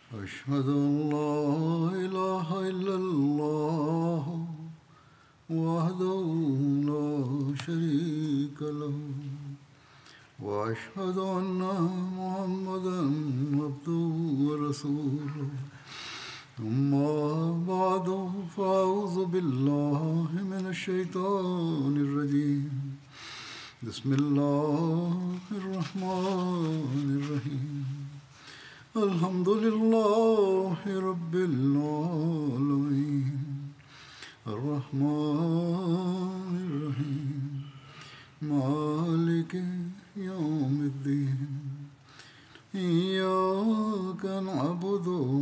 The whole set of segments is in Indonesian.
أشهد أن لا إله إلا الله وحده لا شريك له وأشهد أن محمدا عبده ورسوله أما بعد فأعوذ بالله من الشيطان الرجيم بسم الله الرحمن الرحيم الحمد لله رب العالمين الرحمن الرحيم مالك يوم الدين إياك نعبد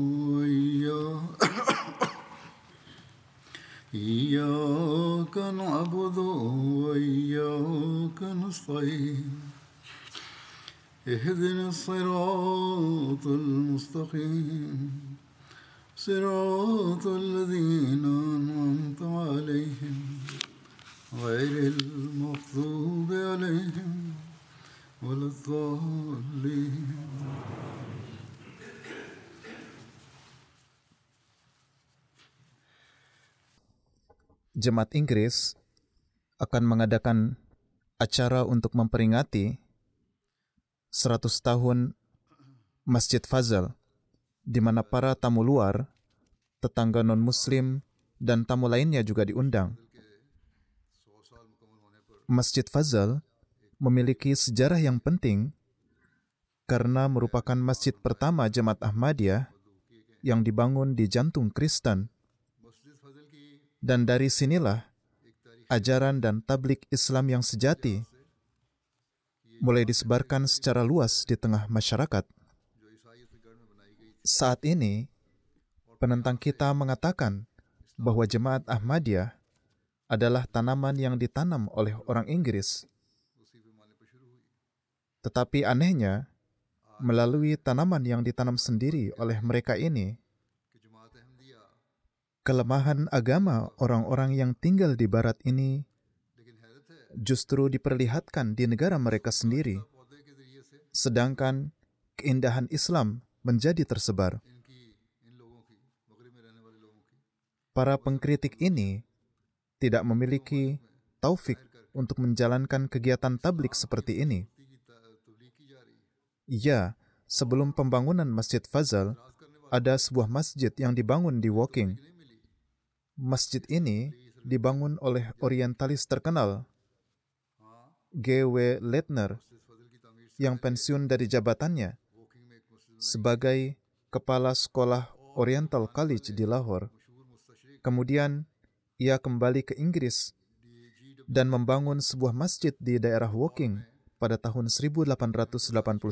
إياك نعبد وإياك نستعين اهدنا الصراط المستقيم صراط الذين أنعمت عليهم غير المغضوب عليهم ولا الضالين. Jemaat Inggris akan mengadakan acara untuk memperingati 100 tahun Masjid Fazal, di mana para tamu luar, tetangga non-muslim, dan tamu lainnya juga diundang. Masjid Fazal memiliki sejarah yang penting karena merupakan masjid pertama Jemaat Ahmadiyah yang dibangun di jantung Kristen. Dan dari sinilah ajaran dan tablik Islam yang sejati mulai disebarkan secara luas di tengah masyarakat. Saat ini, penentang kita mengatakan bahwa Jemaat Ahmadiyah adalah tanaman yang ditanam oleh orang Inggris. Tetapi anehnya, melalui tanaman yang ditanam sendiri oleh mereka ini, kelemahan agama orang-orang yang tinggal di barat ini justru diperlihatkan di negara mereka sendiri, sedangkan keindahan Islam menjadi tersebar. Para pengkritik ini tidak memiliki taufik untuk menjalankan kegiatan tablik seperti ini. Ya, sebelum pembangunan Masjid Fazal, ada sebuah masjid yang dibangun di Woking. Masjid ini dibangun oleh orientalis terkenal, G.W. Leitner, yang pensiun dari jabatannya sebagai kepala sekolah Oriental College di Lahore. Kemudian, ia kembali ke Inggris dan membangun sebuah masjid di daerah Woking pada tahun 1889.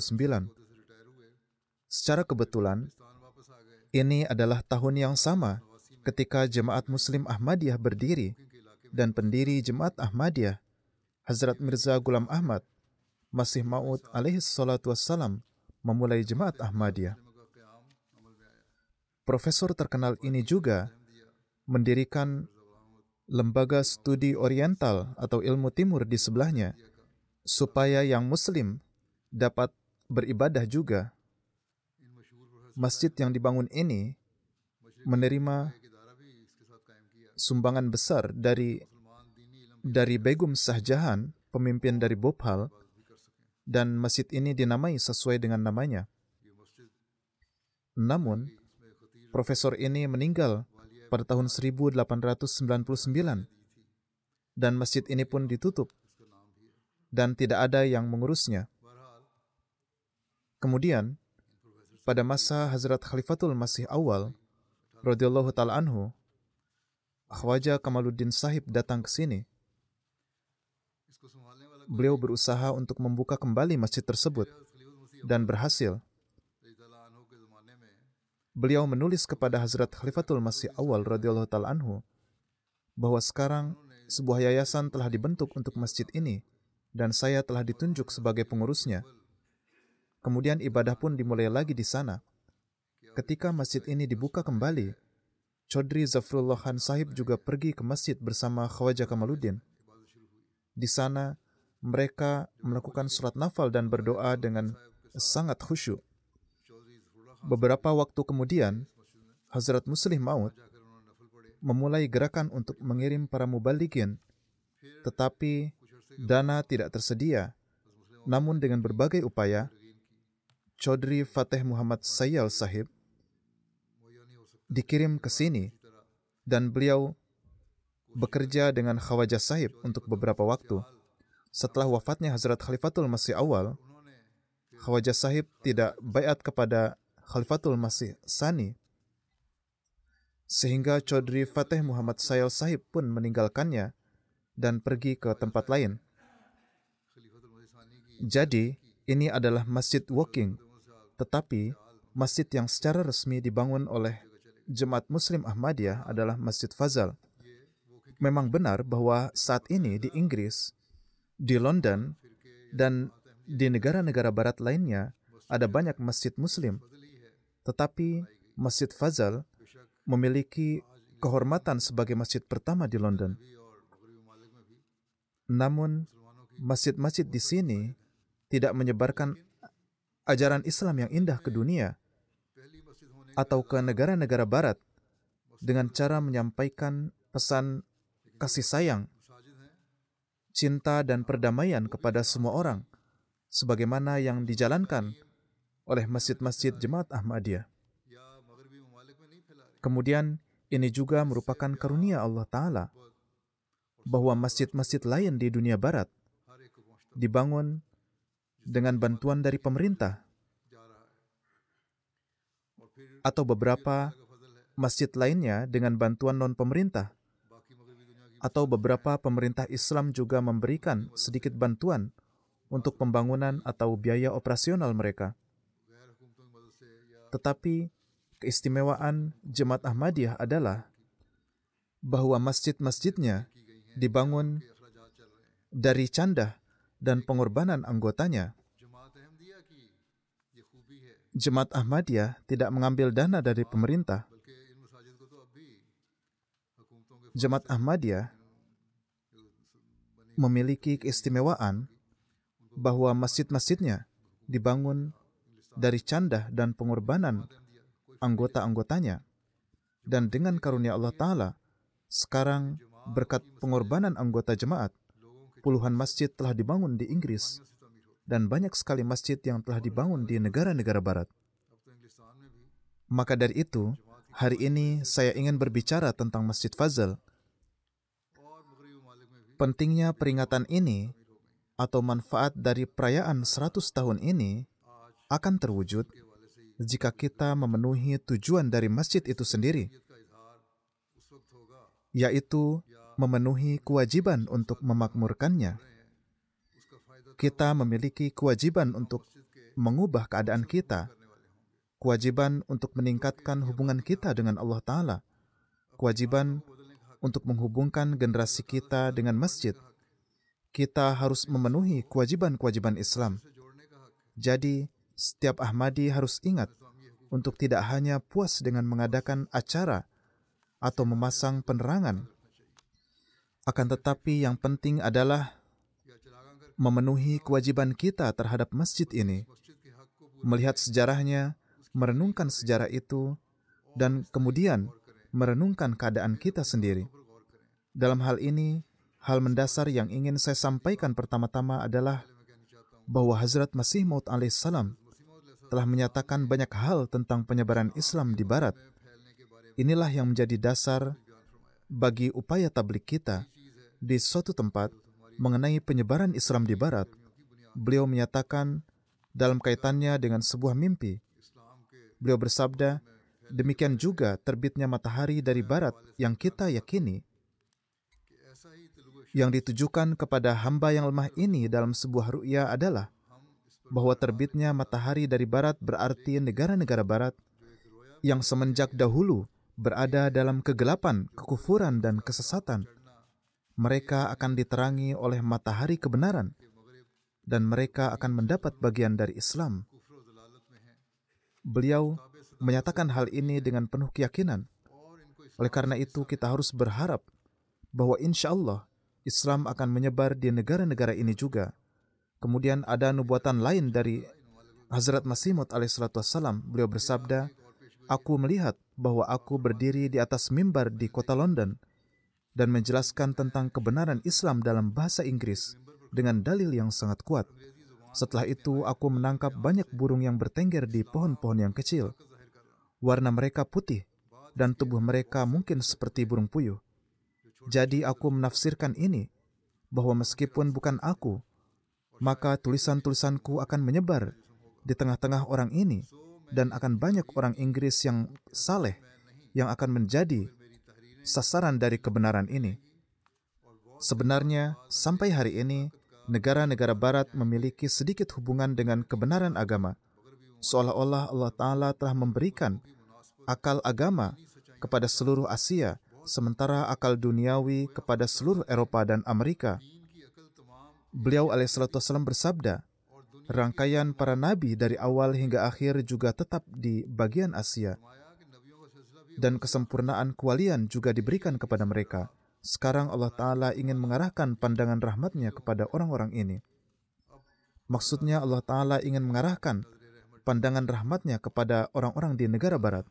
Secara kebetulan, ini adalah tahun yang sama ketika Jemaat Muslim Ahmadiyah berdiri dan pendiri Jemaat Ahmadiyah, Hazrat Mirza Ghulam Ahmad, Masih Maud alaihi salatu wassalam, memulai Jemaat Ahmadiyah. Profesor terkenal ini juga mendirikan lembaga studi oriental atau ilmu timur di sebelahnya, supaya yang muslim dapat beribadah juga. Masjid yang dibangun ini menerima sumbangan besar dari Begum Shah Jahan, pemimpin dari Bhopal, dan masjid ini dinamai sesuai dengan namanya. Namun, profesor ini meninggal pada tahun 1899, dan masjid ini pun ditutup, dan tidak ada yang mengurusnya. Kemudian, pada masa Hazrat Khalifatul Masih Awal, radhiyallahu ta'ala anhu, Khwaja Kamaluddin Sahib datang ke sini. Beliau berusaha untuk membuka kembali masjid tersebut dan berhasil. Beliau menulis kepada Hazrat Khalifatul Masih Awal radhiyallahu ta'ala anhu bahwa sekarang sebuah yayasan telah dibentuk untuk masjid ini dan saya telah ditunjuk sebagai pengurusnya. Kemudian ibadah pun dimulai lagi di sana. Ketika masjid ini dibuka kembali, Chaudhry Zafrullah Khan Sahib juga pergi ke masjid bersama Khwaja Kamaluddin. Di sana, mereka melakukan surat nafal dan berdoa dengan sangat khusyuk. Beberapa waktu kemudian, Hazrat Muslih Maud memulai gerakan untuk mengirim para mubalighin, tetapi dana tidak tersedia. Namun dengan berbagai upaya, Chaudhry Fateh Muhammad Sayyal Sahib dikirim ke sini dan beliau bekerja dengan Khwaja Sahib untuk beberapa waktu. Setelah wafatnya Hazrat Khalifatul Masih Awal, Khwaja Sahib tidak baiat kepada Khalifatul Masih Sani, sehingga Chaudhry Fateh Muhammad Sayyal Sahib pun meninggalkannya dan pergi ke tempat lain. Jadi, ini adalah masjid walking, tetapi masjid yang secara resmi dibangun oleh Jemaat Muslim Ahmadiyah adalah Masjid Fazal. Memang benar bahwa saat ini di Inggris, di London, dan di negara-negara barat lainnya ada banyak masjid Muslim. Tetapi Masjid Fazal memiliki kehormatan sebagai masjid pertama di London. Namun, masjid-masjid di sini tidak menyebarkan ajaran Islam yang indah ke dunia atau ke negara-negara barat dengan cara menyampaikan pesan kasih sayang, cinta, dan perdamaian kepada semua orang, sebagaimana yang dijalankan oleh masjid-masjid Jemaat Ahmadiyah. Kemudian, ini juga merupakan karunia Allah Ta'ala, bahwa masjid-masjid lain di dunia barat dibangun dengan bantuan dari pemerintah, atau beberapa masjid lainnya dengan bantuan non-pemerintah, atau beberapa pemerintah Islam juga memberikan sedikit bantuan untuk pembangunan atau biaya operasional mereka. Tetapi keistimewaan Jemaat Ahmadiyah adalah bahwa masjid-masjidnya dibangun dari candah dan pengorbanan anggotanya. Jemaat Ahmadiyah tidak mengambil dana dari pemerintah. Jemaat Ahmadiyah memiliki keistimewaan bahwa masjid-masjidnya dibangun dari candah dan pengorbanan anggota-anggotanya. Dan dengan karunia Allah Ta'ala, sekarang berkat pengorbanan anggota jemaat, puluhan masjid telah dibangun di Inggris, dan banyak sekali masjid yang telah dibangun di negara-negara barat. Maka dari itu, hari ini saya ingin berbicara tentang Masjid Fazal. Pentingnya peringatan ini atau manfaat dari perayaan 100 tahun ini akan terwujud jika kita memenuhi tujuan dari masjid itu sendiri, yaitu memenuhi kewajiban untuk memakmurkannya. Kita memiliki kewajiban untuk mengubah keadaan kita, kewajiban untuk meningkatkan hubungan kita dengan Allah Ta'ala, kewajiban untuk menghubungkan generasi kita dengan masjid. Kita harus memenuhi kewajiban-kewajiban Islam. Jadi, setiap Ahmadi harus ingat untuk tidak hanya puas dengan mengadakan acara atau memasang penerangan, akan tetapi yang penting adalah memenuhi kewajiban kita terhadap masjid ini, melihat sejarahnya, merenungkan sejarah itu, dan kemudian merenungkan keadaan kita sendiri. Dalam hal ini, hal mendasar yang ingin saya sampaikan pertama-tama adalah bahwa Hazrat Masih Maud alaihissalam telah menyatakan banyak hal tentang penyebaran Islam di Barat. Inilah yang menjadi dasar bagi upaya tabligh kita di suatu tempat mengenai penyebaran Islam di Barat. Beliau menyatakan dalam kaitannya dengan sebuah mimpi. Beliau bersabda, demikian juga terbitnya matahari dari Barat yang kita yakini, yang ditujukan kepada hamba yang lemah ini dalam sebuah ru'ya adalah bahwa terbitnya matahari dari Barat berarti negara-negara Barat yang semenjak dahulu berada dalam kegelapan, kekufuran, dan kesesatan. Mereka akan diterangi oleh matahari kebenaran, dan mereka akan mendapat bagian dari Islam. Beliau menyatakan hal ini dengan penuh keyakinan. Oleh karena itu, kita harus berharap bahwa insya Allah Islam akan menyebar di negara-negara ini juga. Kemudian ada nubuatan lain dari Hazrat Masih Maud alaihissalam, beliau bersabda, "Aku melihat bahwa aku berdiri di atas mimbar di kota London dan menjelaskan tentang kebenaran Islam dalam bahasa Inggris dengan dalil yang sangat kuat. Setelah itu, aku menangkap banyak burung yang bertengger di pohon-pohon yang kecil. Warna mereka putih dan tubuh mereka mungkin seperti burung puyuh. Jadi aku menafsirkan ini, bahwa meskipun bukan aku, maka tulisan-tulisanku akan menyebar di tengah-tengah orang ini, dan akan banyak orang Inggris yang saleh yang akan menjadi sasaran dari kebenaran ini. Sebenarnya, sampai hari ini, negara-negara barat memiliki sedikit hubungan dengan kebenaran agama, seolah-olah Allah Ta'ala telah memberikan akal agama kepada seluruh Asia, sementara akal duniawi kepada seluruh Eropa dan Amerika. Beliau alaihissalam bersabda, rangkaian para nabi dari awal hingga akhir juga tetap di bagian Asia, dan kesempurnaan kewalian juga diberikan kepada mereka. Sekarang Allah Ta'ala ingin mengarahkan pandangan rahmatnya kepada orang-orang ini. Maksudnya Allah Ta'ala ingin mengarahkan pandangan rahmatnya kepada orang-orang di negara barat.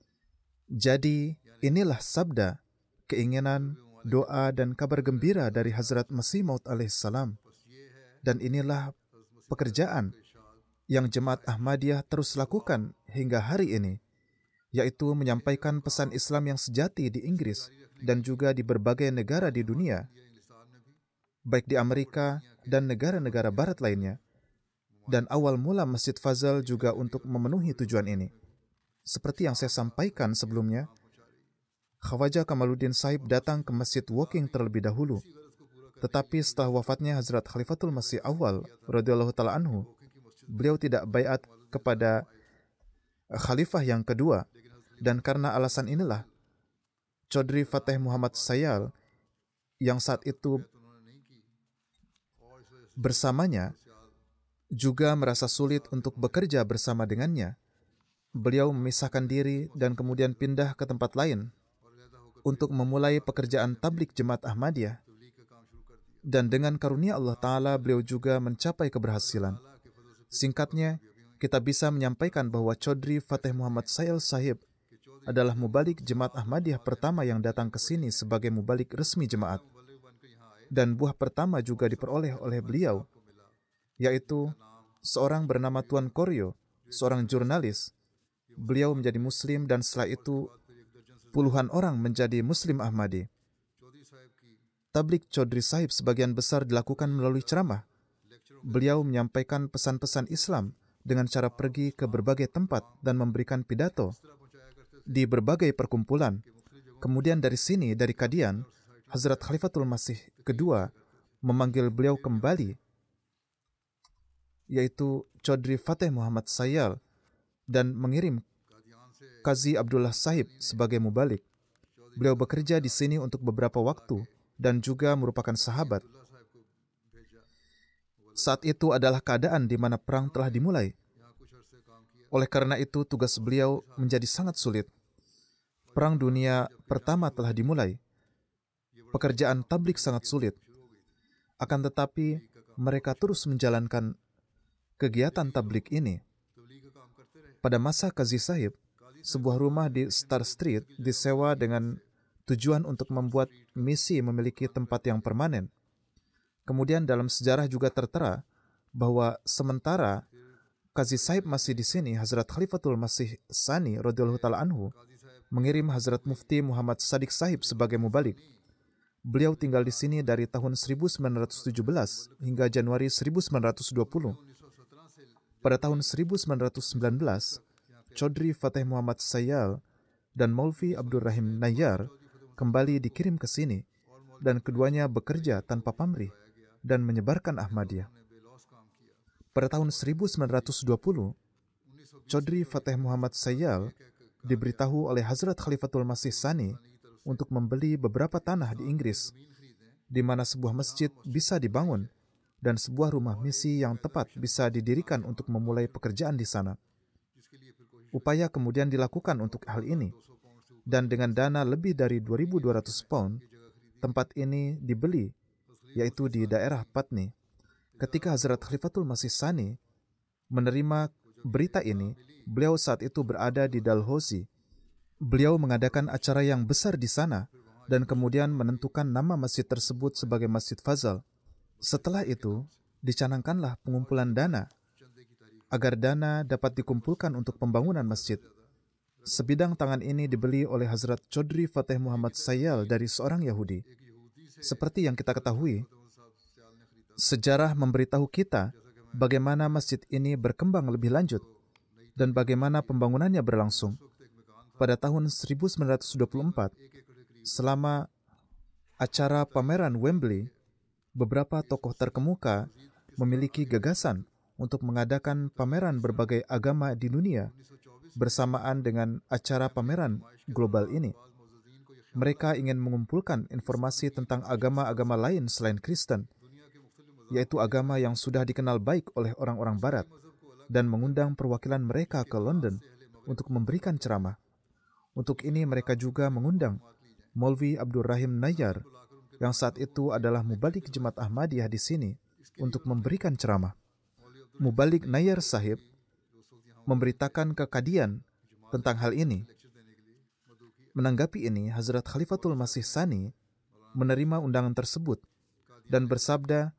Jadi, inilah sabda, keinginan, doa, dan kabar gembira dari Hazrat Masih Maud alaihissalam. Dan inilah pekerjaan yang Jemaat Ahmadiyah terus lakukan hingga hari ini, yaitu menyampaikan pesan Islam yang sejati di Inggris dan juga di berbagai negara di dunia, baik di Amerika dan negara-negara barat lainnya. Dan awal mula Masjid Fazal juga untuk memenuhi tujuan ini. Seperti yang saya sampaikan sebelumnya, Khawaja Kamaluddin Sahib datang ke Masjid Woking terlebih dahulu. Tetapi setelah wafatnya Hazrat Khalifatul Masih Awal radhiyallahu ta'ala anhu, beliau tidak baiat kepada khalifah yang kedua. Dan karena alasan inilah, Chaudhry Fateh Muhammad Sayal yang saat itu bersamanya juga merasa sulit untuk bekerja bersama dengannya. Beliau memisahkan diri dan kemudian pindah ke tempat lain untuk memulai pekerjaan tablik Jemaat Ahmadiyah. Dan dengan karunia Allah Ta'ala, beliau juga mencapai keberhasilan. Singkatnya, kita bisa menyampaikan bahwa Chaudhry Fateh Muhammad Sayal Sahib adalah mubalik Jemaat Ahmadiyah pertama yang datang ke sini sebagai mubalik resmi jemaat. Dan buah pertama juga diperoleh oleh beliau, yaitu seorang bernama Tuan Koryo, seorang jurnalis. Beliau menjadi Muslim dan setelah itu puluhan orang menjadi Muslim Ahmadi. Tablik Chaudhry Sahib sebagian besar dilakukan melalui ceramah. Beliau menyampaikan pesan-pesan Islam dengan cara pergi ke berbagai tempat dan memberikan pidato di berbagai perkumpulan. Kemudian dari sini, dari Kadian, Hazrat Khalifatul Masih kedua memanggil beliau kembali, yaitu Chaudhry Fateh Muhammad Sayal, dan mengirim Qazi Abdullah Sahib sebagai mubalik. Beliau bekerja di sini untuk beberapa waktu dan juga merupakan sahabat. Saat itu adalah keadaan di mana perang telah dimulai. Oleh karena itu, tugas beliau menjadi sangat sulit. Perang Dunia Pertama telah dimulai. Pekerjaan tablik sangat sulit. Akan tetapi, mereka terus menjalankan kegiatan tablik ini. Pada masa Qazi Sahib, sebuah rumah di Star Street disewa dengan tujuan untuk membuat misi memiliki tempat yang permanen. Kemudian dalam sejarah juga tertera bahwa sementara Qazi Sahib masih di sini, Hazrat Khalifatul Masih Sani radhiyallahu ta'ala anhu mengirim Hazrat Mufti Muhammad Sadiq Sahib sebagai mubalik. Beliau tinggal di sini dari tahun 1917 hingga Januari 1920. Pada tahun 1919, Chaudhry Fateh Muhammad Sayal dan Maulvi Abdul Rahim Nayyar kembali dikirim ke sini, dan keduanya bekerja tanpa pamrih dan menyebarkan Ahmadiyah. Pada tahun 1920, Chaudhry Fateh Muhammad Sayal diberitahu oleh Hazrat Khalifatul Masih Sani untuk membeli beberapa tanah di Inggris, di mana sebuah masjid bisa dibangun dan sebuah rumah misi yang tepat bisa didirikan untuk memulai pekerjaan di sana. Upaya kemudian dilakukan untuk hal ini, dan dengan dana lebih dari 2.200 pound, tempat ini dibeli, yaitu di daerah Putney. Ketika Hazrat Khalifatul Masih Sani menerima berita ini, beliau saat itu berada di Dalhousie. Beliau mengadakan acara yang besar di sana dan kemudian menentukan nama masjid tersebut sebagai Masjid Fazal. Setelah itu, dicanangkanlah pengumpulan dana agar dana dapat dikumpulkan untuk pembangunan masjid. Sebidang tangan ini dibeli oleh Hazrat Chaudhry Fateh Muhammad Sayyal dari seorang Yahudi. Seperti yang kita ketahui, sejarah memberitahu kita bagaimana masjid ini berkembang lebih lanjut dan bagaimana pembangunannya berlangsung. Pada tahun 1924, selama acara pameran Wembley, beberapa tokoh terkemuka memiliki gagasan untuk mengadakan pameran berbagai agama di dunia bersamaan dengan acara pameran global ini. Mereka ingin mengumpulkan informasi tentang agama-agama lain selain Kristen, yaitu agama yang sudah dikenal baik oleh orang-orang Barat, dan mengundang perwakilan mereka ke London untuk memberikan ceramah. Untuk ini mereka juga mengundang Maulvi Abdul Rahim Nayyar, yang saat itu adalah Mubalik Jemaat Ahmadiyah di sini, untuk memberikan ceramah. Mubalik Nayyar Sahib memberitakan ke Qadian tentang hal ini. Menanggapi ini, Hazrat Khalifatul Masih Tsani menerima undangan tersebut dan bersabda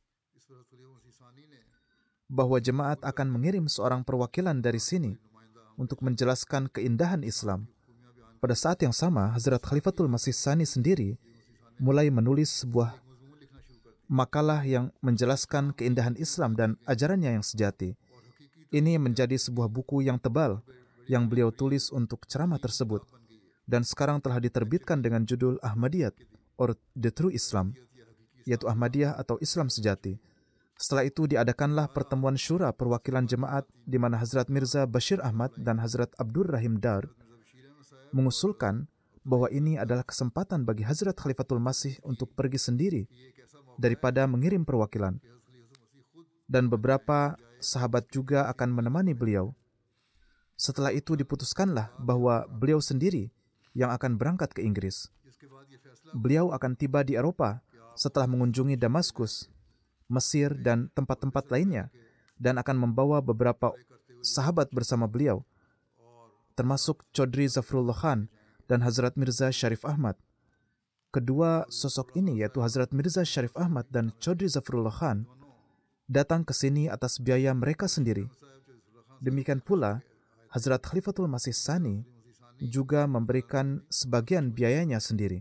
bahwa jemaat akan mengirim seorang perwakilan dari sini untuk menjelaskan keindahan Islam. Pada saat yang sama, Hazrat Khalifatul Masih Tsani sendiri mulai menulis sebuah makalah yang menjelaskan keindahan Islam dan ajarannya yang sejati. Ini menjadi sebuah buku yang tebal yang beliau tulis untuk ceramah tersebut, dan sekarang telah diterbitkan dengan judul Ahmadiyat or The True Islam, yaitu Ahmadiyah atau Islam sejati. Setelah itu diadakanlah pertemuan syura perwakilan jemaat di mana Hazrat Mirza Bashir Ahmad dan Hazrat Abdur Rahim Dar mengusulkan bahwa ini adalah kesempatan bagi Hazrat Khalifatul Masih untuk pergi sendiri daripada mengirim perwakilan. Dan beberapa sahabat juga akan menemani beliau. Setelah itu diputuskanlah bahwa beliau sendiri yang akan berangkat ke Inggris. Beliau akan tiba di Eropa setelah mengunjungi Damaskus, Mesir, dan tempat-tempat lainnya, dan akan membawa beberapa sahabat bersama beliau, termasuk Chaudhry Zafrullah Khan dan Hazrat Mirza Sharif Ahmad. Kedua sosok ini, yaitu Hazrat Mirza Sharif Ahmad dan Chaudhry Zafrullah Khan, datang ke sini atas biaya mereka sendiri. Demikian pula, Hazrat Khalifatul Masih Tsani juga memberikan sebagian biayanya sendiri.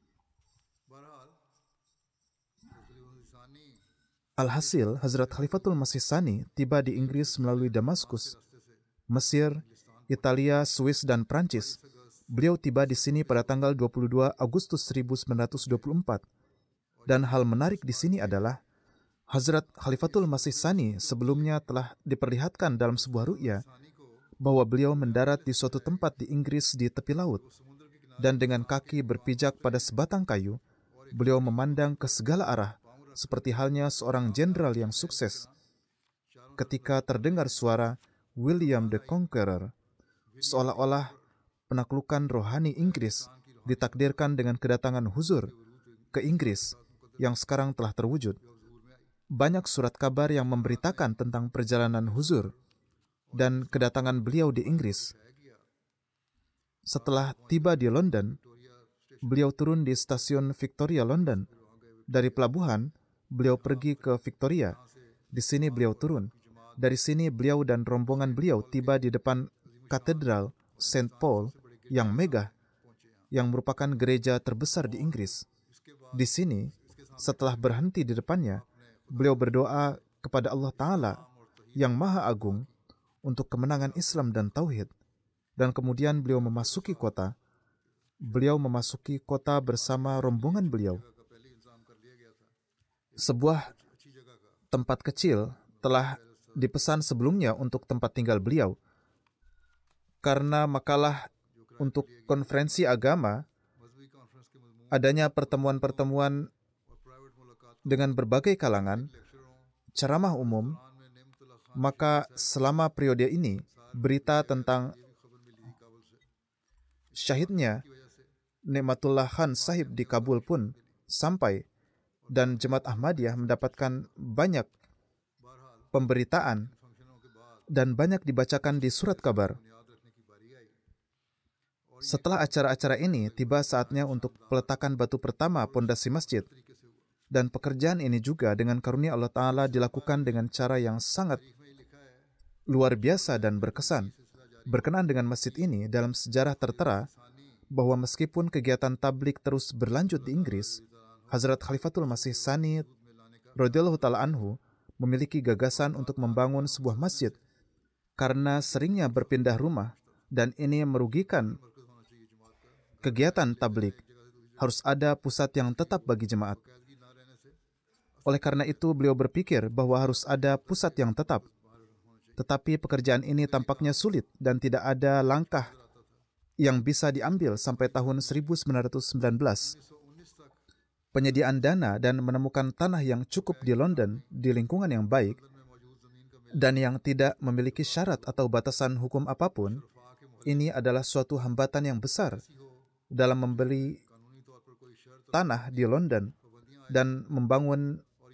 Alhasil, Hazrat Khalifatul Masih Tsani tiba di Inggris melalui Damaskus, Mesir, Italia, Swiss, dan Prancis. Beliau tiba di sini pada tanggal 22 Agustus 1924. Dan hal menarik di sini adalah Hazrat Khalifatul Masih Tsani sebelumnya telah diperlihatkan dalam sebuah ru'ya bahwa beliau mendarat di suatu tempat di Inggris di tepi laut, dan dengan kaki berpijak pada sebatang kayu, beliau memandang ke segala arah seperti halnya seorang jenderal yang sukses. Ketika terdengar suara William the Conqueror, seolah-olah penaklukan rohani Inggris ditakdirkan dengan kedatangan Huzur ke Inggris yang sekarang telah terwujud. Banyak surat kabar yang memberitakan tentang perjalanan Huzur dan kedatangan beliau di Inggris. Setelah tiba di London, beliau turun di stasiun Victoria, London. Dari pelabuhan, beliau pergi ke Victoria. Di sini beliau turun. Dari sini beliau dan rombongan beliau tiba di depan Katedral St. Paul yang megah, yang merupakan gereja terbesar di Inggris. Di sini, setelah berhenti di depannya, beliau berdoa kepada Allah Ta'ala yang Maha Agung untuk kemenangan Islam dan Tauhid. Dan kemudian beliau memasuki kota. Beliau memasuki kota bersama rombongan beliau. Sebuah tempat kecil telah dipesan sebelumnya untuk tempat tinggal beliau. Karena makalah untuk konferensi agama, adanya pertemuan-pertemuan dengan berbagai kalangan, ceramah umum, maka selama periode ini, berita tentang syahidnya Nikmatullah Khan Sahib di Kabul pun sampai, dan Jemaat Ahmadiyah mendapatkan banyak pemberitaan dan banyak dibacakan di surat kabar. Setelah acara-acara ini, tiba saatnya untuk peletakan batu pertama pondasi masjid. Dan pekerjaan ini juga dengan karunia Allah Ta'ala dilakukan dengan cara yang sangat luar biasa dan berkesan. Berkenaan dengan masjid ini, dalam sejarah tertera bahwa meskipun kegiatan tablik terus berlanjut di Inggris, Hazrat Khalifatul Masih Tsani radhiyallahu ta'ala anhu memiliki gagasan untuk membangun sebuah masjid karena seringnya berpindah rumah, dan ini merugikan kegiatan tablik. Harus ada pusat yang tetap bagi jemaat. Oleh karena itu, beliau berpikir bahwa harus ada pusat yang tetap. Tetapi pekerjaan ini tampaknya sulit dan tidak ada langkah yang bisa diambil sampai tahun 1919. Penyediaan dana dan menemukan tanah yang cukup di London di lingkungan yang baik dan yang tidak memiliki syarat atau batasan hukum apapun, ini adalah suatu hambatan yang besar dalam membeli tanah di London dan membangun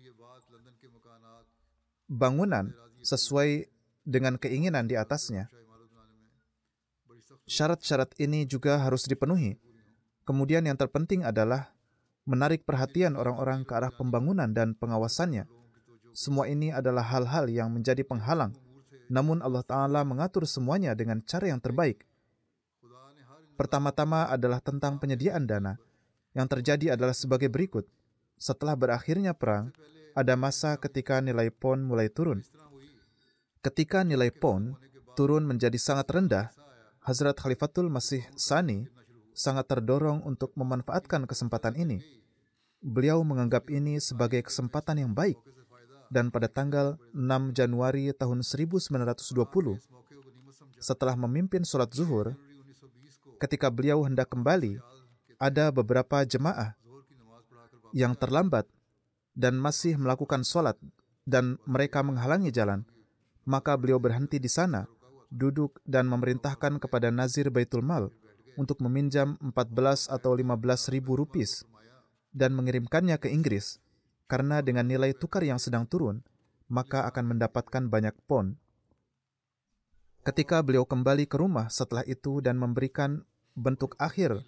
bangunan sesuai dengan keinginan di atasnya. Syarat-syarat ini juga harus dipenuhi. Kemudian yang terpenting adalah menarik perhatian orang-orang ke arah pembangunan dan pengawasannya. Semua ini adalah hal-hal yang menjadi penghalang. Namun Allah Ta'ala mengatur semuanya dengan cara yang terbaik. Pertama-tama adalah tentang penyediaan dana. Yang terjadi adalah sebagai berikut. Setelah berakhirnya perang, ada masa ketika nilai pound mulai turun. Ketika nilai pound turun menjadi sangat rendah, Hazrat Khalifatul Masih Tsani sangat terdorong untuk memanfaatkan kesempatan ini. Beliau menganggap ini sebagai kesempatan yang baik. Dan pada tanggal 6 Januari tahun 1920, setelah memimpin sholat zuhur, ketika beliau hendak kembali, ada beberapa jemaah yang terlambat dan masih melakukan sholat dan mereka menghalangi jalan. Maka beliau berhenti di sana, duduk dan memerintahkan kepada Nazir Baitul Mal untuk meminjam 14 atau 15 ribu rupis dan mengirimkannya ke Inggris, karena dengan nilai tukar yang sedang turun, maka akan mendapatkan banyak pound. Ketika beliau kembali ke rumah setelah itu dan memberikan bentuk akhir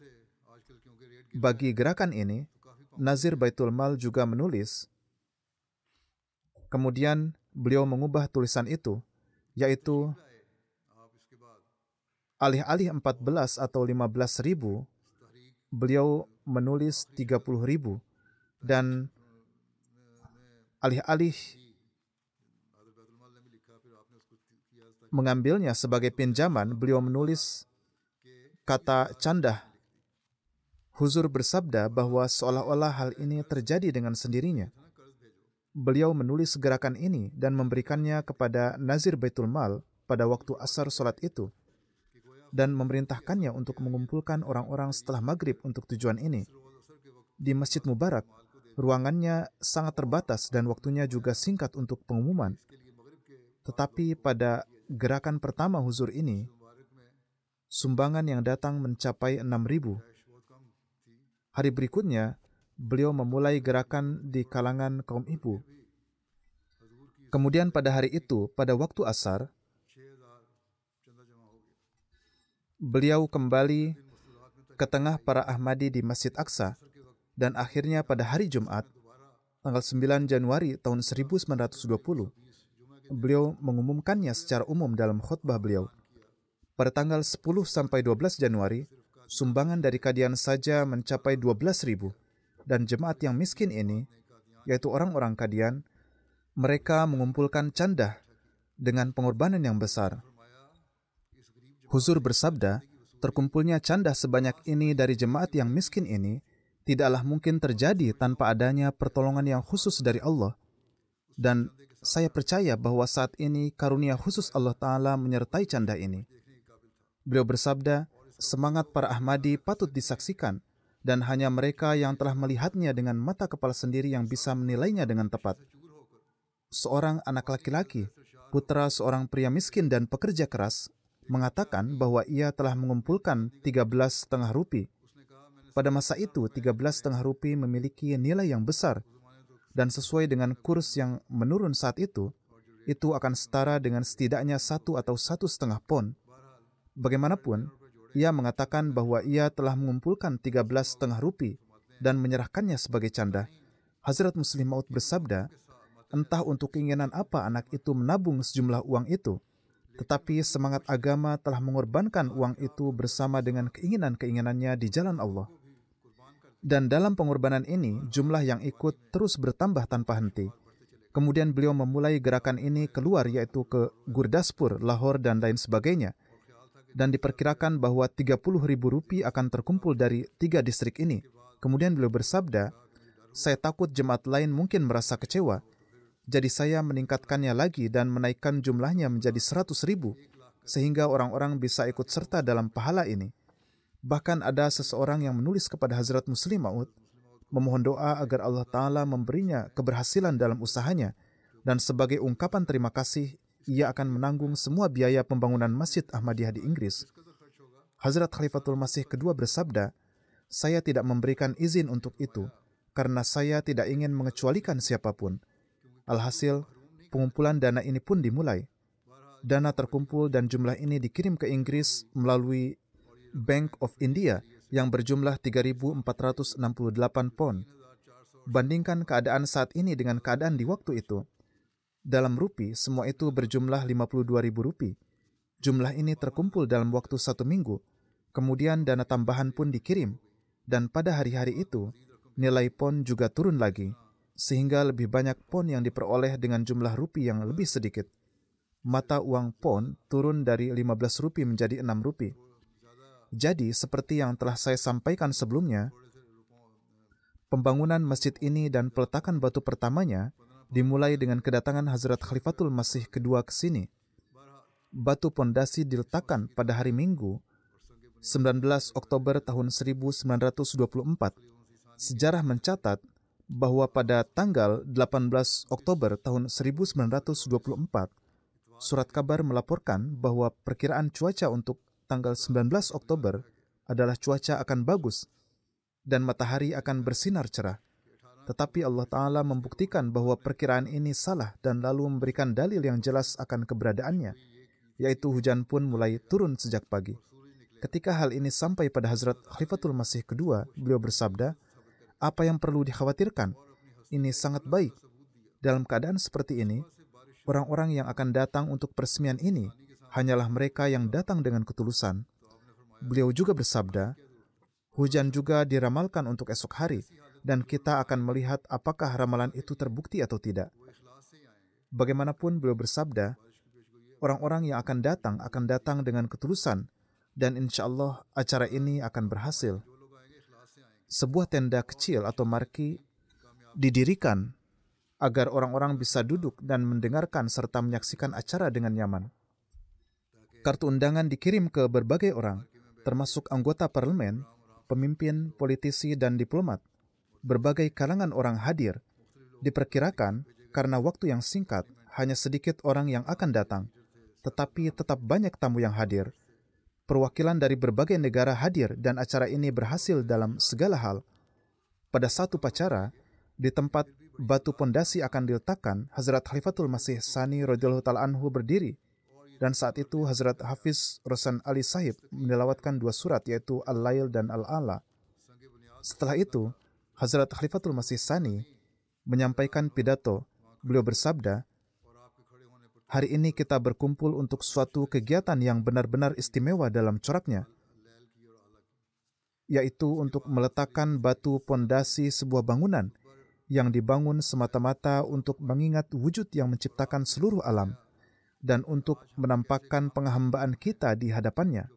bagi gerakan ini, Nazir Baitul Mal juga menulis. Kemudian beliau mengubah tulisan itu, yaitu alih-alih 14 atau 15 ribu, beliau menulis 30 ribu. Dan alih-alih mengambilnya sebagai pinjaman, beliau menulis kata candah. Huzur bersabda bahwa seolah-olah hal ini terjadi dengan sendirinya. Beliau menulis gerakan ini dan memberikannya kepada Nazir Baitul Mal pada waktu asar sholat itu dan memerintahkannya untuk mengumpulkan orang-orang setelah maghrib untuk tujuan ini. Di Masjid Mubarak, ruangannya sangat terbatas dan waktunya juga singkat untuk pengumuman. Tetapi pada gerakan pertama huzur ini, sumbangan yang datang mencapai 6.000. Hari berikutnya, beliau memulai gerakan di kalangan kaum ibu. Kemudian pada hari itu, pada waktu asar, beliau kembali ke tengah para Ahmadi di Masjid Aqsa, dan akhirnya pada hari Jumat, tanggal 9 Januari tahun 1920, beliau mengumumkannya secara umum dalam khutbah beliau. Pada tanggal 10 sampai 12 Januari, sumbangan dari Qadian saja mencapai 12.000, dan jemaat yang miskin ini, yaitu orang-orang Qadian, mereka mengumpulkan candah dengan pengorbanan yang besar. Huzur bersabda, terkumpulnya candah sebanyak ini dari jemaat yang miskin ini tidaklah mungkin terjadi tanpa adanya pertolongan yang khusus dari Allah. Dan saya percaya bahwa saat ini karunia khusus Allah Ta'ala menyertai candah ini. Beliau bersabda, semangat para Ahmadi patut disaksikan, dan hanya mereka yang telah melihatnya dengan mata kepala sendiri yang bisa menilainya dengan tepat. Seorang anak laki-laki, putra seorang pria miskin dan pekerja keras, mengatakan bahwa ia telah mengumpulkan 13,5 rupi. Pada masa itu, 13,5 rupi memiliki nilai yang besar, dan sesuai dengan kurs yang menurun saat itu, itu akan setara dengan setidaknya 1 atau 1,5 pon. Bagaimanapun, ia mengatakan bahwa ia telah mengumpulkan 13,5 rupi dan menyerahkannya sebagai canda. Hazrat Muslim Maud bersabda, entah untuk keinginan apa anak itu menabung sejumlah uang itu, tetapi semangat agama telah mengorbankan uang itu bersama dengan keinginan-keinginannya di jalan Allah. Dan dalam pengorbanan ini, jumlah yang ikut terus bertambah tanpa henti. Kemudian beliau memulai gerakan ini keluar, yaitu ke Gurdaspur, Lahore, dan lain sebagainya. Dan diperkirakan bahwa 30,000 rupiah akan terkumpul dari 3 distrik ini. Kemudian beliau bersabda, saya takut jemaat lain mungkin merasa kecewa. Jadi saya meningkatkannya lagi dan menaikkan jumlahnya menjadi 100,000, sehingga orang-orang bisa ikut serta dalam pahala ini. Bahkan ada seseorang yang menulis kepada Hazrat Muslim Maud, memohon doa agar Allah Ta'ala memberinya keberhasilan dalam usahanya, dan sebagai ungkapan terima kasih, ia akan menanggung semua biaya pembangunan Masjid Ahmadiyah di Inggris. Hazrat Khalifatul Masih kedua bersabda, saya tidak memberikan izin untuk itu, karena saya tidak ingin mengecualikan siapapun. Alhasil, pengumpulan dana ini pun dimulai. Dana terkumpul dan jumlah ini dikirim ke Inggris melalui Bank of India yang berjumlah 3.468 pon. Bandingkan keadaan saat ini dengan keadaan di waktu itu. Dalam rupiah, semua itu berjumlah 52,000 rupiah. Jumlah ini terkumpul dalam waktu 1 minggu. Kemudian dana tambahan pun dikirim. Dan pada hari-hari itu, nilai pon juga turun lagi, sehingga lebih banyak pon yang diperoleh dengan jumlah rupiah yang lebih sedikit. Mata uang pon turun dari 15 rupiah menjadi 6 rupiah. Jadi, seperti yang telah saya sampaikan sebelumnya, pembangunan masjid ini dan peletakan batu pertamanya dimulai dengan kedatangan Hazrat Khalifatul Masih kedua ke sini. Batu pondasi diletakkan pada hari Minggu, 19 Oktober tahun 1924. Sejarah mencatat bahwa pada tanggal 18 Oktober tahun 1924, surat kabar melaporkan bahwa perkiraan cuaca untuk tanggal 19 Oktober adalah cuaca akan bagus dan matahari akan bersinar cerah. Tetapi Allah Ta'ala membuktikan bahwa perkiraan ini salah dan lalu memberikan dalil yang jelas akan keberadaannya, yaitu hujan pun mulai turun sejak pagi. Ketika hal ini sampai pada Hazrat Khalifatul Masih kedua, beliau bersabda, apa yang perlu dikhawatirkan? Ini sangat baik. Dalam keadaan seperti ini, orang-orang yang akan datang untuk peresmian ini hanyalah mereka yang datang dengan ketulusan. Beliau juga bersabda, hujan juga diramalkan untuk esok hari, dan kita akan melihat apakah ramalan itu terbukti atau tidak. Bagaimanapun beliau bersabda, orang-orang yang akan datang dengan ketulusan, dan insya Allah acara ini akan berhasil. Sebuah tenda kecil atau marki didirikan agar orang-orang bisa duduk dan mendengarkan serta menyaksikan acara dengan nyaman. Kartu undangan dikirim ke berbagai orang, termasuk anggota parlemen, pemimpin, politisi, dan diplomat. Berbagai kalangan orang hadir. Diperkirakan karena waktu yang singkat, hanya sedikit orang yang akan datang, tetapi tetap banyak tamu yang hadir. Perwakilan dari berbagai negara hadir dan acara ini berhasil dalam segala hal. Pada satu upacara, di tempat batu pondasi akan diletakkan, Hazrat Khalifatul Masih Sani radhiyallahu ta'ala anhu berdiri. Dan saat itu Hazrat Hafiz Rosan Ali Sahib menilawatkan 2 surat, yaitu Al-Lail dan Al-Ala. Setelah itu, Hazrat Khalifatul Masih Sani menyampaikan pidato. Beliau bersabda, hari ini kita berkumpul untuk suatu kegiatan yang benar-benar istimewa dalam coraknya, yaitu untuk meletakkan batu pondasi sebuah bangunan yang dibangun semata-mata untuk mengingat wujud yang menciptakan seluruh alam dan untuk menampakkan penghambaan kita di hadapannya.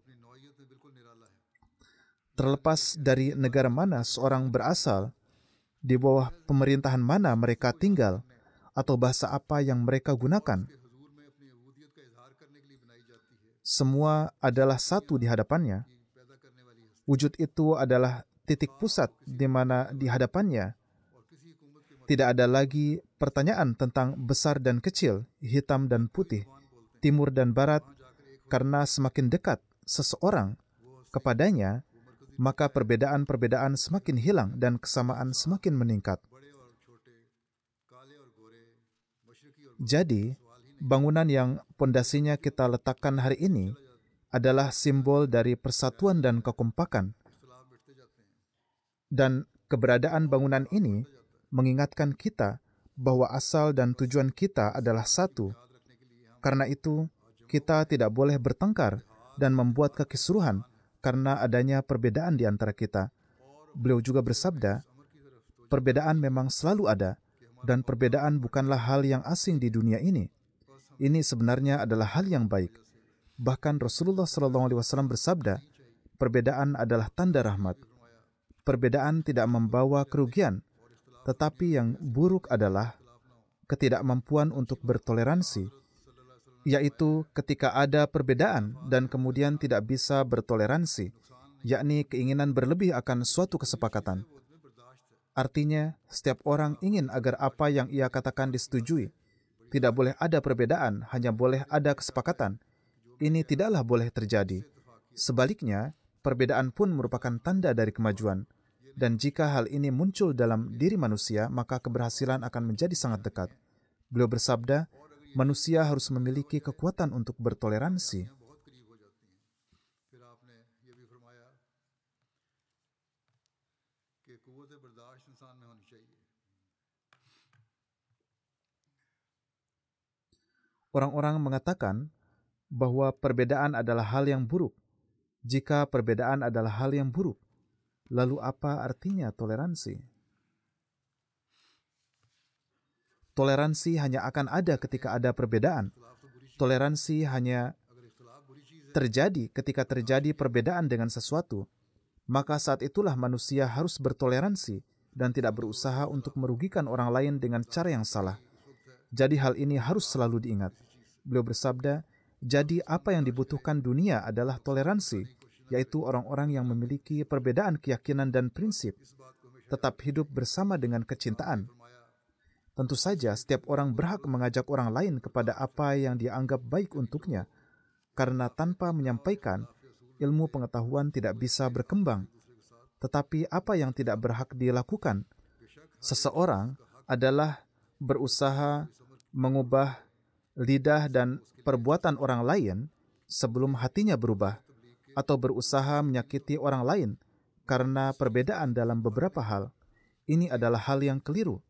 Terlepas dari negara mana seorang berasal, di bawah pemerintahan mana mereka tinggal, atau bahasa apa yang mereka gunakan, semua adalah satu di hadapannya. Wujud itu adalah titik pusat di mana di hadapannya tidak ada lagi pertanyaan tentang besar dan kecil, hitam dan putih, timur dan barat, karena semakin dekat seseorang kepadanya, maka perbedaan-perbedaan semakin hilang dan kesamaan semakin meningkat. Jadi, bangunan yang pondasinya kita letakkan hari ini adalah simbol dari persatuan dan kekompakan. Dan keberadaan bangunan ini mengingatkan kita bahwa asal dan tujuan kita adalah satu. Karena itu, kita tidak boleh bertengkar dan membuat kekisruhan karena adanya perbedaan di antara kita. Beliau juga bersabda, perbedaan memang selalu ada, dan perbedaan bukanlah hal yang asing di dunia ini. Ini sebenarnya adalah hal yang baik. Bahkan Rasulullah SAW bersabda, perbedaan adalah tanda rahmat. Perbedaan tidak membawa kerugian, tetapi yang buruk adalah ketidakmampuan untuk bertoleransi, yaitu ketika ada perbedaan dan kemudian tidak bisa bertoleransi, yakni keinginan berlebih akan suatu kesepakatan. Artinya, setiap orang ingin agar apa yang ia katakan disetujui. Tidak boleh ada perbedaan, hanya boleh ada kesepakatan. Ini tidaklah boleh terjadi. Sebaliknya, perbedaan pun merupakan tanda dari kemajuan. Dan jika hal ini muncul dalam diri manusia, maka keberhasilan akan menjadi sangat dekat. Beliau bersabda, manusia harus memiliki kekuatan untuk bertoleransi. Orang-orang mengatakan bahwa perbedaan adalah hal yang buruk. Jika perbedaan adalah hal yang buruk, lalu apa artinya toleransi? Toleransi hanya akan ada ketika ada perbedaan. Toleransi hanya terjadi ketika terjadi perbedaan dengan sesuatu. Maka saat itulah manusia harus bertoleransi dan tidak berusaha untuk merugikan orang lain dengan cara yang salah. Jadi hal ini harus selalu diingat. Beliau bersabda, jadi apa yang dibutuhkan dunia adalah toleransi, yaitu orang-orang yang memiliki perbedaan keyakinan dan prinsip, tetap hidup bersama dengan kecintaan. Tentu saja, setiap orang berhak mengajak orang lain kepada apa yang dia anggap baik untuknya, karena tanpa menyampaikan, ilmu pengetahuan tidak bisa berkembang. Tetapi apa yang tidak berhak dilakukan? Seseorang adalah berusaha mengubah lidah dan perbuatan orang lain sebelum hatinya berubah, atau berusaha menyakiti orang lain karena perbedaan dalam beberapa hal. Ini adalah hal yang keliru.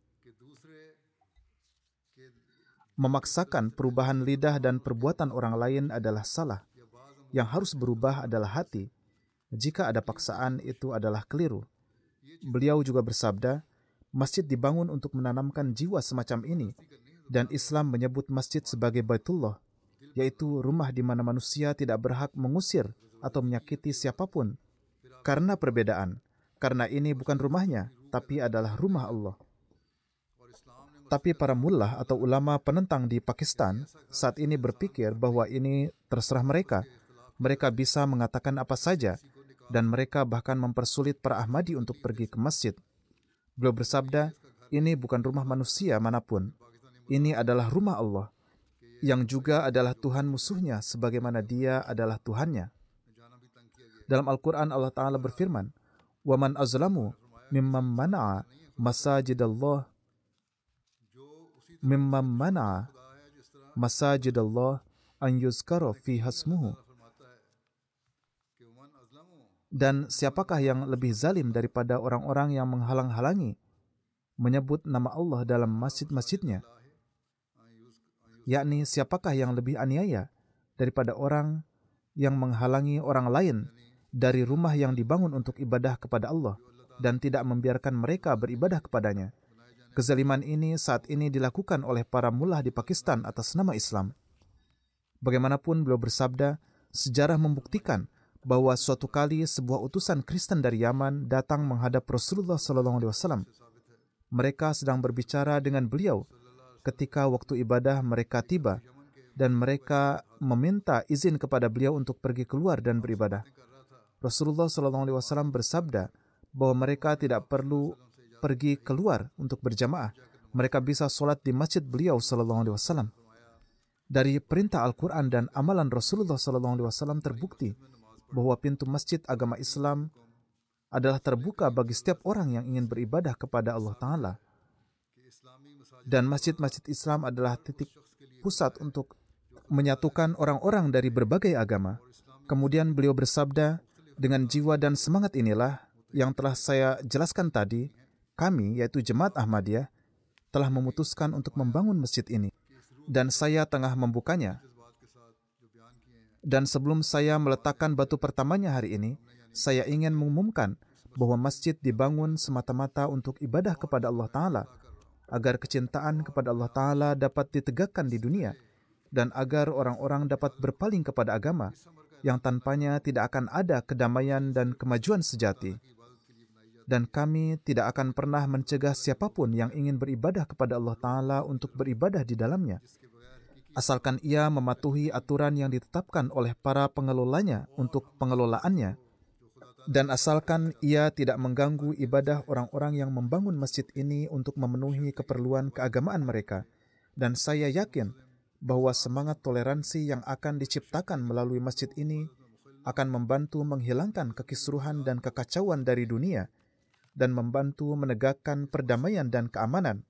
Memaksakan perubahan lidah dan perbuatan orang lain adalah salah. Yang harus berubah adalah hati. Jika ada paksaan, itu adalah keliru. Beliau juga bersabda, masjid dibangun untuk menanamkan jiwa semacam ini, dan Islam menyebut masjid sebagai Baitullah, yaitu rumah di mana manusia tidak berhak mengusir atau menyakiti siapapun karena perbedaan, karena ini bukan rumahnya, tapi adalah rumah Allah. Tapi para mullah atau ulama penentang di Pakistan saat ini berpikir bahwa ini terserah mereka. Mereka bisa mengatakan apa saja, dan mereka bahkan mempersulit para Ahmadi untuk pergi ke masjid. Beliau bersabda, ini bukan rumah manusia manapun. Ini adalah rumah Allah, yang juga adalah Tuhan musuhnya sebagaimana dia adalah Tuhannya. Dalam Al-Quran Allah Ta'ala berfirman, وَمَنْ أَظْلَمُ مِمَّنْ مَنَعَ مَسَاجِدَ اللَّهِ أَنْ يُذْكَرَ فِيهَا اسْمُهُ. Dan siapakah yang lebih zalim daripada orang-orang yang menghalang-halangi menyebut nama Allah dalam masjid-masjidnya? Yakni siapakah yang lebih aniaya daripada orang yang menghalangi orang lain dari rumah yang dibangun untuk ibadah kepada Allah dan tidak membiarkan mereka beribadah kepadanya. Kezaliman ini saat ini dilakukan oleh para mullah di Pakistan atas nama Islam. Bagaimanapun beliau bersabda, sejarah membuktikan bahwa suatu kali sebuah utusan Kristen dari Yaman datang menghadap Rasulullah SAW. Mereka sedang berbicara dengan beliau ketika waktu ibadah mereka tiba, dan mereka meminta izin kepada beliau untuk pergi keluar dan beribadah. Rasulullah SAW bersabda bahwa mereka tidak perlu pergi keluar untuk berjamaah. Mereka bisa sholat di masjid beliau SAW. Dari perintah Al-Quran dan amalan Rasulullah SAW terbukti bahwa pintu masjid agama Islam adalah terbuka bagi setiap orang yang ingin beribadah kepada Allah Ta'ala. Dan masjid-masjid Islam adalah titik pusat untuk menyatukan orang-orang dari berbagai agama. Kemudian beliau bersabda, dengan jiwa dan semangat inilah yang telah saya jelaskan tadi, kami, yaitu Jemaat Ahmadiyah, telah memutuskan untuk membangun masjid ini. Dan saya tengah membukanya. Dan sebelum saya meletakkan batu pertamanya hari ini, saya ingin mengumumkan bahwa masjid dibangun semata-mata untuk ibadah kepada Allah Ta'ala, agar kecintaan kepada Allah Ta'ala dapat ditegakkan di dunia, dan agar orang-orang dapat berpaling kepada agama, yang tanpanya tidak akan ada kedamaian dan kemajuan sejati. Dan kami tidak akan pernah mencegah siapapun yang ingin beribadah kepada Allah Ta'ala untuk beribadah di dalamnya, asalkan ia mematuhi aturan yang ditetapkan oleh para pengelolanya untuk pengelolaannya, dan asalkan ia tidak mengganggu ibadah orang-orang yang membangun masjid ini untuk memenuhi keperluan keagamaan mereka. Dan saya yakin bahwa semangat toleransi yang akan diciptakan melalui masjid ini akan membantu menghilangkan kekisruhan dan kekacauan dari dunia, dan membantu menegakkan perdamaian dan keamanan.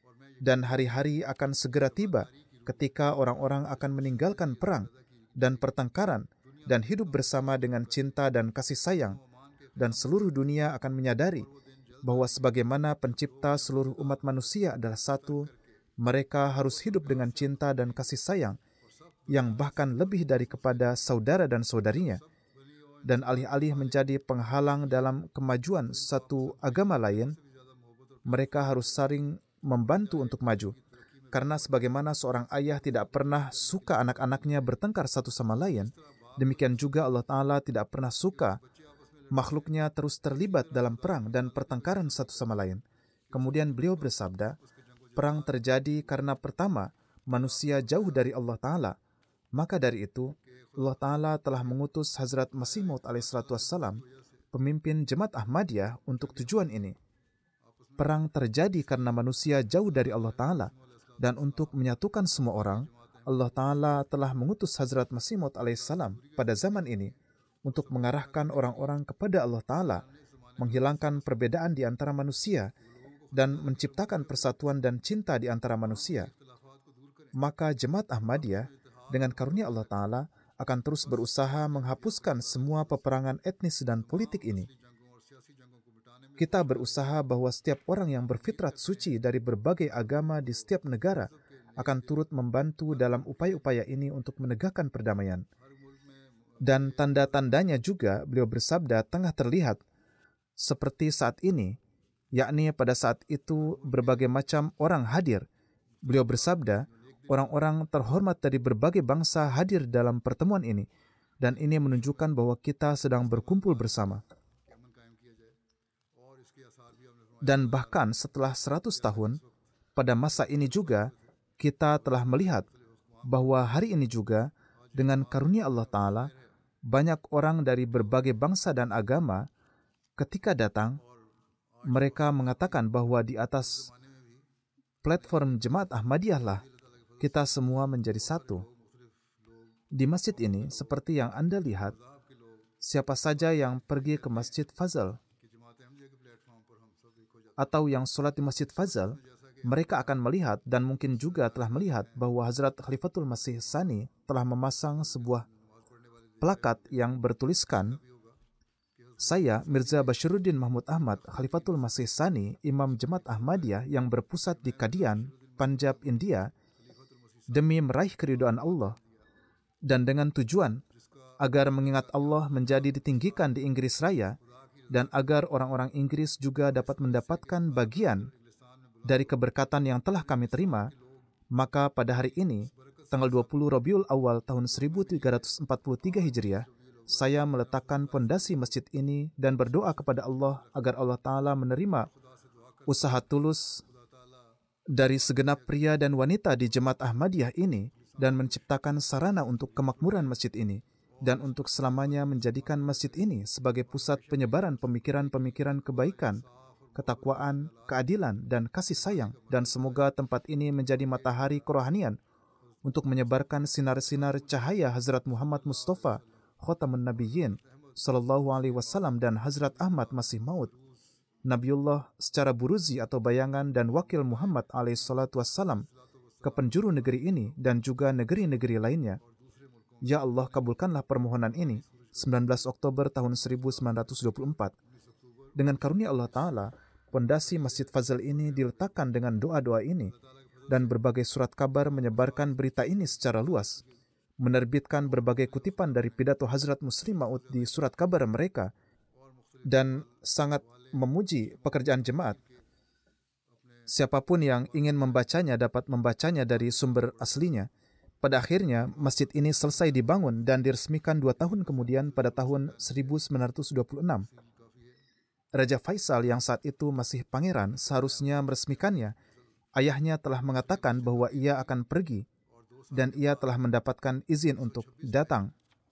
Dan hari-hari akan segera tiba ketika orang-orang akan meninggalkan perang dan pertengkaran dan hidup bersama dengan cinta dan kasih sayang, dan seluruh dunia akan menyadari bahwa sebagaimana pencipta seluruh umat manusia adalah satu, mereka harus hidup dengan cinta dan kasih sayang yang bahkan lebih dari kepada saudara dan saudarinya, dan alih-alih menjadi penghalang dalam kemajuan satu agama lain, mereka harus saling membantu untuk maju. Karena sebagaimana seorang ayah tidak pernah suka anak-anaknya bertengkar satu sama lain, demikian juga Allah Ta'ala tidak pernah suka makhluknya terus terlibat dalam perang dan pertengkaran satu sama lain. Kemudian beliau bersabda, perang terjadi karena pertama, manusia jauh dari Allah Ta'ala. Maka dari itu, Allah Ta'ala telah mengutus Hazrat Masih Maud alaihissalam, pemimpin Jemaat Ahmadiyah, untuk tujuan ini. Perang terjadi karena manusia jauh dari Allah Ta'ala, dan untuk menyatukan semua orang, Allah Ta'ala telah mengutus Hazrat Masih Maud alaihissalam pada zaman ini untuk mengarahkan orang-orang kepada Allah Ta'ala, menghilangkan perbedaan di antara manusia, dan menciptakan persatuan dan cinta di antara manusia. Maka Jemaat Ahmadiyah, dengan karunia Allah Ta'ala, akan terus berusaha menghapuskan semua peperangan etnis dan politik ini. Kita berusaha bahwa setiap orang yang berfitrat suci dari berbagai agama di setiap negara akan turut membantu dalam upaya-upaya ini untuk menegakkan perdamaian. Dan tanda-tandanya juga, beliau bersabda, tengah terlihat seperti saat ini, yakni pada saat itu berbagai macam orang hadir. Beliau bersabda, orang-orang terhormat dari berbagai bangsa hadir dalam pertemuan ini, dan ini menunjukkan bahwa kita sedang berkumpul bersama. Dan bahkan setelah 100 tahun, pada masa ini juga, kita telah melihat bahwa hari ini juga, dengan karunia Allah Ta'ala, banyak orang dari berbagai bangsa dan agama, ketika datang, mereka mengatakan bahwa di atas platform Jemaat Ahmadiyah lah, kita semua menjadi satu. Di masjid ini, seperti yang Anda lihat, siapa saja yang pergi ke Masjid Fazal, atau yang sholat di Masjid Fazal, mereka akan melihat dan mungkin juga telah melihat bahwa Hazrat Khalifatul Masih Tsani telah memasang sebuah plakat yang bertuliskan, saya, Mirza Bashiruddin Mahmud Ahmad, Khalifatul Masih Tsani, Imam Jemaat Ahmadiyah yang berpusat di Kadian, Punjab, India, demi meraih keridhaan Allah, dan dengan tujuan agar mengingat Allah menjadi ditinggikan di Inggris Raya, dan agar orang-orang Inggris juga dapat mendapatkan bagian dari keberkatan yang telah kami terima, maka pada hari ini, tanggal 20 Rabiul Awal tahun 1343 Hijriah, saya meletakkan pondasi masjid ini dan berdoa kepada Allah agar Allah Ta'ala menerima usaha tulus dari segenap pria dan wanita di Jemaat Ahmadiyah ini dan menciptakan sarana untuk kemakmuran masjid ini, dan untuk selamanya menjadikan masjid ini sebagai pusat penyebaran pemikiran-pemikiran kebaikan, ketakwaan, keadilan, dan kasih sayang, dan semoga tempat ini menjadi matahari kerohanian untuk menyebarkan sinar-sinar cahaya Hazrat Muhammad Mustafa, Khatamun Nabiyyin, Sallallahu Alaihi Wasallam, dan Hazrat Ahmad Masih Maud, Nabiullah secara buruzi atau bayangan, dan wakil Muhammad alaihi salatu wassalam, ke penjuru negeri ini dan juga negeri-negeri lainnya. Ya Allah, kabulkanlah permohonan ini. 19 Oktober tahun 1924. Dengan karunia Allah Ta'ala, pondasi Masjid Fazal ini diletakkan dengan doa-doa ini, dan berbagai surat kabar menyebarkan berita ini secara luas, menerbitkan berbagai kutipan dari pidato Hazrat Muslim Maud di surat kabar mereka, dan sangat memuji pekerjaan jemaat. Siapapun yang ingin membacanya dapat membacanya dari sumber aslinya. Pada akhirnya, masjid ini selesai dibangun dan diresmikan 2 tahun kemudian pada tahun 1926. Raja Faisal yang saat itu masih pangeran seharusnya meresmikannya. Ayahnya telah mengatakan bahwa ia akan pergi dan ia telah mendapatkan izin untuk datang.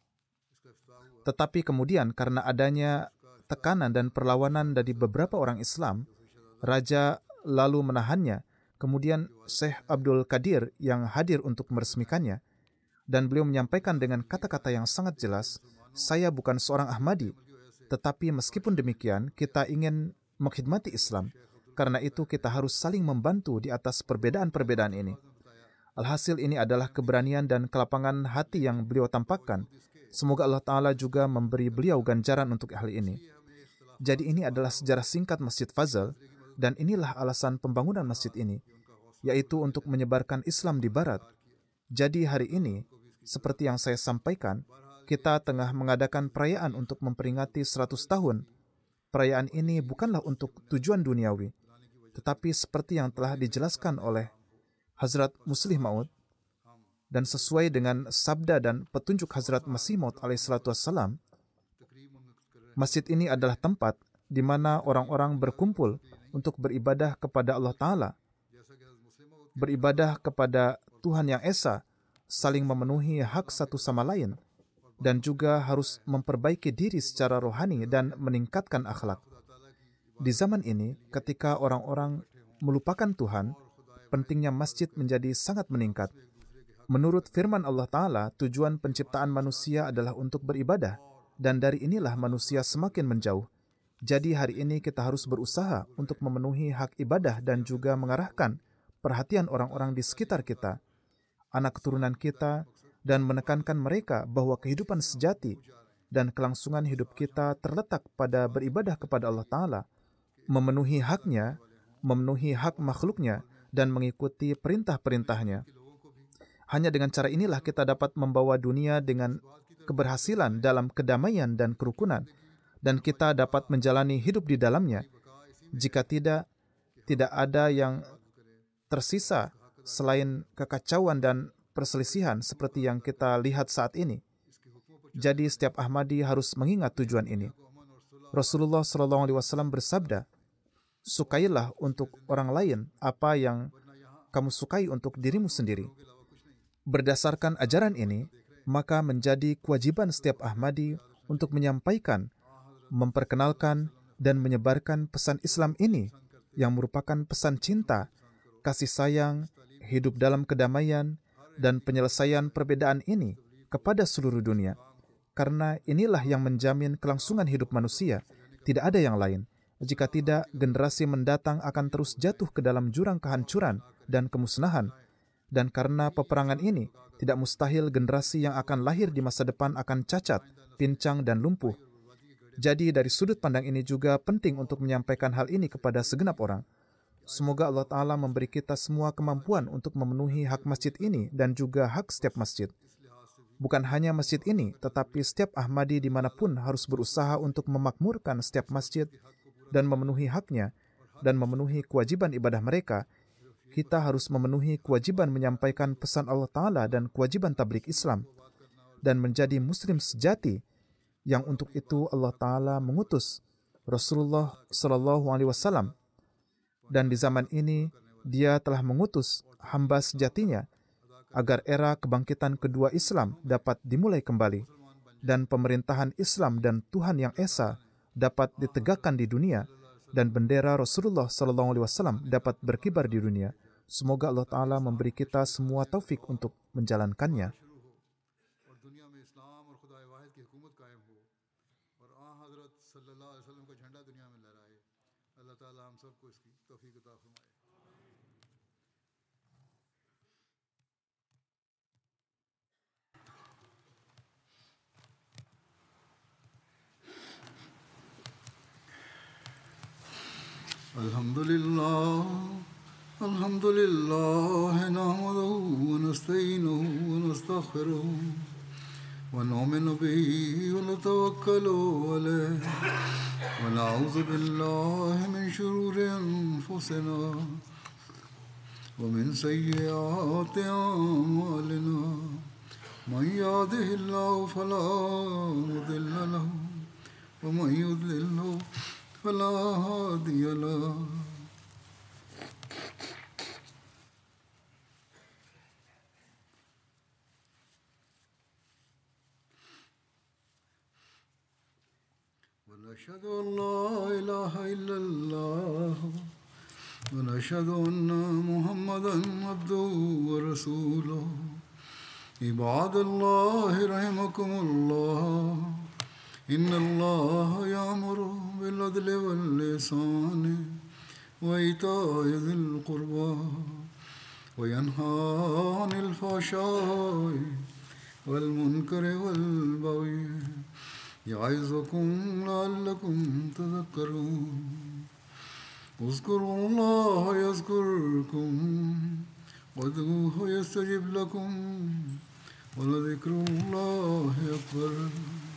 Tetapi kemudian karena adanya tekanan dan perlawanan dari beberapa orang Islam, Raja lalu menahannya. Kemudian Syekh Abdul Qadir yang hadir untuk meresmikannya, dan beliau menyampaikan dengan kata-kata yang sangat jelas, saya bukan seorang Ahmadi, tetapi meskipun demikian kita ingin mengkhidmati Islam. Karena itu kita harus saling membantu di atas perbedaan-perbedaan ini. Alhasil ini adalah keberanian dan kelapangan hati yang beliau tampakkan. Semoga Allah Ta'ala juga memberi beliau ganjaran untuk hal ini. Jadi ini adalah sejarah singkat Masjid Fazal, dan inilah alasan pembangunan masjid ini, yaitu untuk menyebarkan Islam di Barat. Jadi hari ini, seperti yang saya sampaikan, kita tengah mengadakan perayaan untuk memperingati 100 tahun. Perayaan ini bukanlah untuk tujuan duniawi, tetapi seperti yang telah dijelaskan oleh Hazrat Muslih Maud, dan sesuai dengan sabda dan petunjuk Hazrat Masih Maud alaihissalatu wassalam, masjid ini adalah tempat di mana orang-orang berkumpul untuk beribadah kepada Allah Ta'ala, beribadah kepada Tuhan yang Esa, saling memenuhi hak satu sama lain, dan juga harus memperbaiki diri secara rohani dan meningkatkan akhlak. Di zaman ini, ketika orang-orang melupakan Tuhan, pentingnya masjid menjadi sangat meningkat. Menurut firman Allah Ta'ala, tujuan penciptaan manusia adalah untuk beribadah, dan dari inilah manusia semakin menjauh. Jadi hari ini kita harus berusaha untuk memenuhi hak ibadah dan juga mengarahkan perhatian orang-orang di sekitar kita, anak keturunan kita, dan menekankan mereka bahwa kehidupan sejati dan kelangsungan hidup kita terletak pada beribadah kepada Allah Ta'ala, memenuhi haknya, memenuhi hak makhluknya, dan mengikuti perintah-perintahnya. Hanya dengan cara inilah kita dapat membawa dunia dengan keberhasilan dalam kedamaian dan kerukunan, dan kita dapat menjalani hidup di dalamnya. Jika tidak ada yang tersisa selain kekacauan dan perselisihan seperti yang kita lihat saat ini. Jadi setiap Ahmadi harus mengingat tujuan ini. Rasulullah SAW bersabda, sukailah untuk orang lain apa yang kamu sukai untuk dirimu sendiri. Berdasarkan ajaran ini, maka menjadi kewajiban setiap Ahmadi untuk menyampaikan, memperkenalkan, dan menyebarkan pesan Islam ini yang merupakan pesan cinta, kasih sayang, hidup dalam kedamaian, dan penyelesaian perbedaan ini kepada seluruh dunia. Karena inilah yang menjamin kelangsungan hidup manusia, tidak ada yang lain. Jika tidak, generasi mendatang akan terus jatuh ke dalam jurang kehancuran dan kemusnahan. Dan karena peperangan ini, tidak mustahil generasi yang akan lahir di masa depan akan cacat, pincang, dan lumpuh. Jadi dari sudut pandang ini juga penting untuk menyampaikan hal ini kepada segenap orang. Semoga Allah Ta'ala memberi kita semua kemampuan untuk memenuhi hak masjid ini dan juga hak setiap masjid. Bukan hanya masjid ini, tetapi setiap Ahmadi dimanapun harus berusaha untuk memakmurkan setiap masjid dan memenuhi haknya dan memenuhi kewajiban ibadah mereka. Kita harus memenuhi kewajiban menyampaikan pesan Allah Ta'ala dan kewajiban tabligh Islam dan menjadi muslim sejati, yang untuk itu Allah Ta'ala mengutus Rasulullah SAW. Dan di zaman ini, Dia telah mengutus hamba sejatinya agar era kebangkitan kedua Islam dapat dimulai kembali dan pemerintahan Islam dan Tuhan yang Esa dapat ditegakkan di dunia dan bendera Rasulullah SAW dapat berkibar di dunia. Semoga Allah Ta'ala memberi kita semua taufik untuk menjalankannya. الحمد لله الحمد لله نحمده ونستعينه ونستغفره ونؤمن به ونتوكل عليه ونعوذ بالله من شرور أنفسنا ومن سيئات أعمالنا من يهده الله فلا مضل له ومن يضلل فلا هادي له ونشهد أن لا إله إلا الله ونشهد أن محمدا عبده ورسوله عباد الله رحمكم الله إن الله يأمر بالعدل والإحسان وإيتاء ذي القربى وينهى عن الفحشاء والمنكر والبغي يعظكم لعلكم تذكرون اذكروا الله يذكركم وادعوه يستجب لكم ولذكر الله أكبر